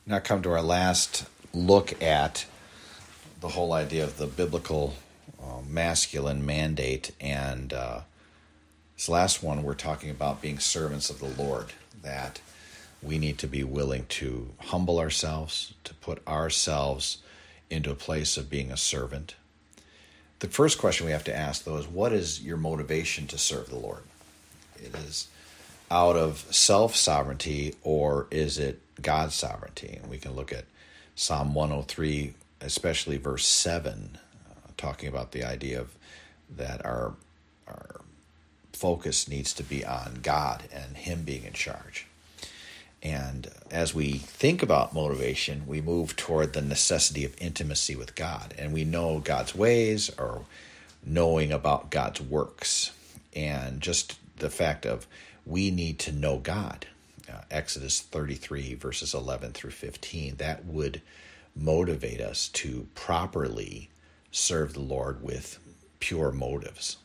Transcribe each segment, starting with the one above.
Now come to our last look at the whole idea of the biblical masculine mandate. And this last one, we're talking about being servants of the Lord, that we need to be willing to humble ourselves, to put ourselves into a place of being a servant. The first question we have to ask, though, is what is your motivation to serve the Lord? It is out of self-sovereignty, or is it God's sovereignty? And we can look at Psalm 103, especially verse 7, talking about the idea of that our focus needs to be on God and Him being in charge. And as we think about motivation, we move toward the necessity of intimacy with God. And we know God's ways, or knowing about God's works. And just the fact of we need to know God. Exodus 33, verses 11 through 15, that would motivate us to properly serve the Lord with pure motives.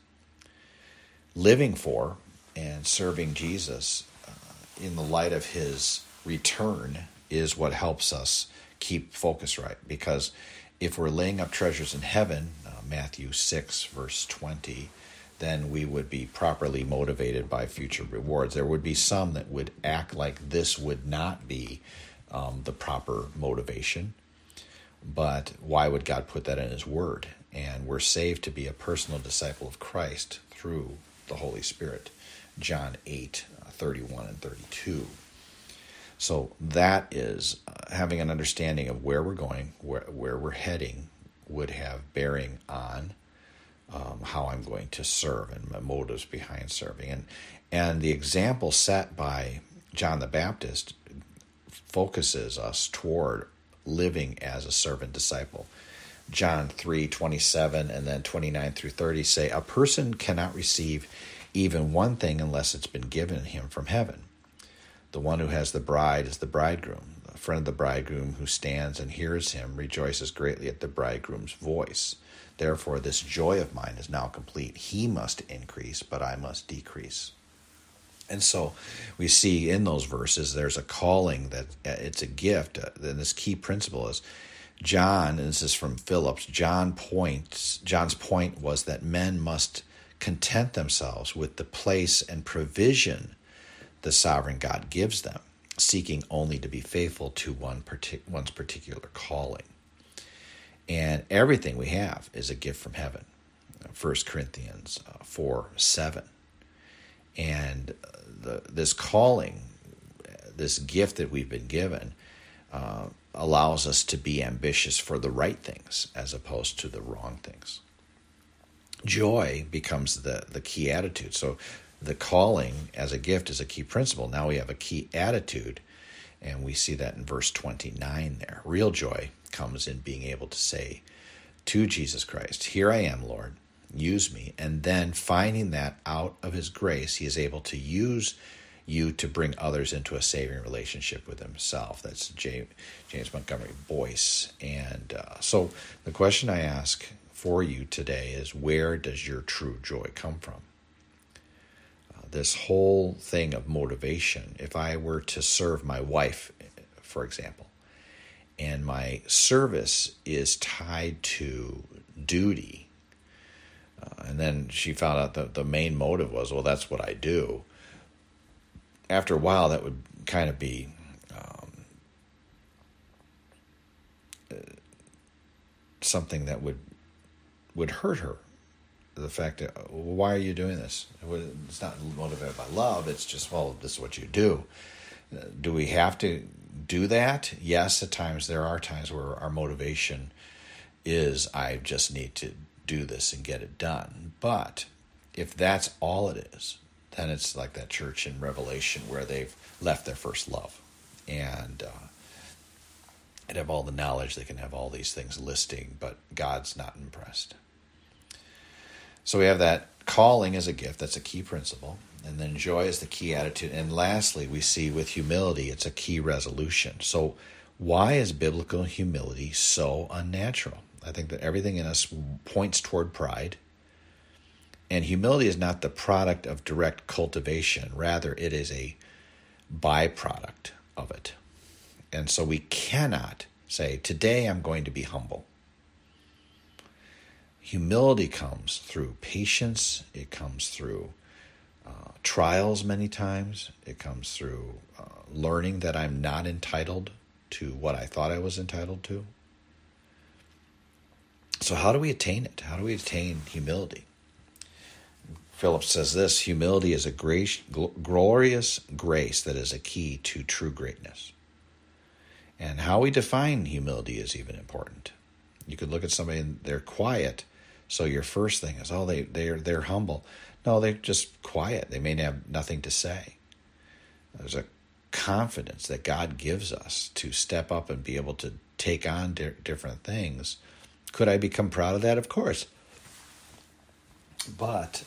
Living for and serving Jesus in the light of His return is what helps us keep focus right. Because if we're laying up treasures in heaven, Matthew 6, verse 20, then we would be properly motivated by future rewards. There would be some that would act like this would not be the proper motivation. But why would God put that in His Word? And we're saved to be a personal disciple of Christ through the Holy Spirit. John 8, 31 and 32. So that is having an understanding of where we're going, where we're heading, would have bearing on how I'm going to serve and my motives behind serving. And the example set by John the Baptist focuses us toward living as a servant disciple. John 3:27 and then 29 through 30 say, a person cannot receive even one thing unless it's been given him from heaven. The one who has the bride is the bridegroom. The friend of the bridegroom who stands and hears him rejoices greatly at the bridegroom's voice. Therefore, this joy of mine is now complete. He must increase, but I must decrease. And so we see in those verses there's a calling that it's a gift. And this key principle is John, and this is from Phillips, John's point was that men must content themselves with the place and provision the sovereign God gives them, seeking only to be faithful to one's particular calling. And everything we have is a gift from heaven. 1 Corinthians 4:7. And this calling, this gift that we've been given, allows us to be ambitious for the right things as opposed to the wrong things. Joy becomes the key attitude. So the calling as a gift is a key principle. Now we have a key attitude, and we see that in verse 29 there. Real joy comes in being able to say to Jesus Christ, here I am, Lord, use me. And then finding that out of His grace, He is able to use you to bring others into a saving relationship with Himself. That's James Montgomery Boyce. And so the question I ask for you today is, where does your true joy come from? This whole thing of motivation, if I were to serve my wife, for example, and my service is tied to duty, and then she found out that the main motive was, well, that's what I do. After a while, that would kind of be something that would hurt her. The fact that, well, why are you doing this? It's not motivated by love. It's just, well, this is what you do. Do we have to do that? Yes, at times there are times where our motivation is, I just need to do this and get it done. But if that's all it is, then it's like that church in Revelation where they've left their first love. And they have all the knowledge, they can have all these things listing, but God's not impressed. So we have that calling as a gift. That's a key principle. And then joy is the key attitude. And lastly, we see with humility, it's a key resolution. So why is biblical humility so unnatural? I think that everything in us points toward pride. And humility is not the product of direct cultivation. Rather, it is a byproduct of it. And so we cannot say, today I'm going to be humble. Humility comes through patience. It comes through trials many times. It comes through learning that I'm not entitled to what I thought I was entitled to. So how do we attain it? How do we attain humility? Phillips says this: humility is a glorious grace that is a key to true greatness. And how we define humility is even important. You could look at somebody and they're quiet, so your first thing is, they're humble. No, they're just quiet. They may have nothing to say. There's a confidence that God gives us to step up and be able to take on different things. Could I become proud of that? Of course. But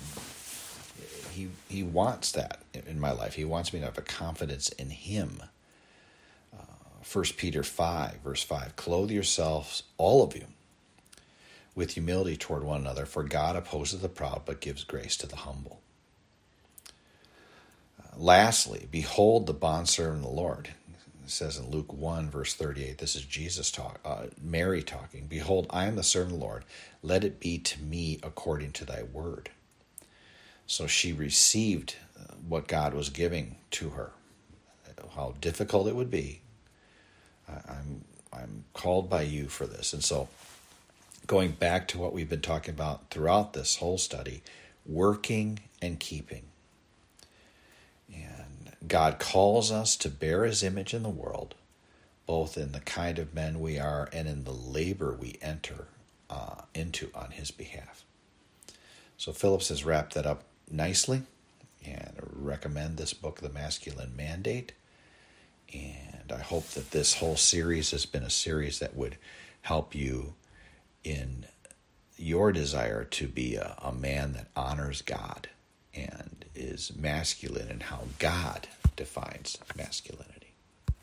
he wants that in my life. He wants me to have a confidence in him. 1 Peter 5, verse 5, clothe yourselves, all of you, with humility toward one another, for God opposes the proud, but gives grace to the humble. Lastly, behold the bondservant of the Lord. It says in Luke 1, verse 38, this is Jesus Mary talking. Behold, I am the servant of the Lord. Let it be to me according to thy word. So she received what God was giving to her. How difficult it would be. I'm called by you for this. And so going back to what we've been talking about throughout this whole study, working and keeping. And God calls us to bear his image in the world, both in the kind of men we are and in the labor we enter into on his behalf. So Phillips has wrapped that up nicely, and I recommend this book, The Masculine Mandate. And I hope that this whole series has been a series that would help you in your desire to be a man that honors God and is masculine in how God defines masculinity.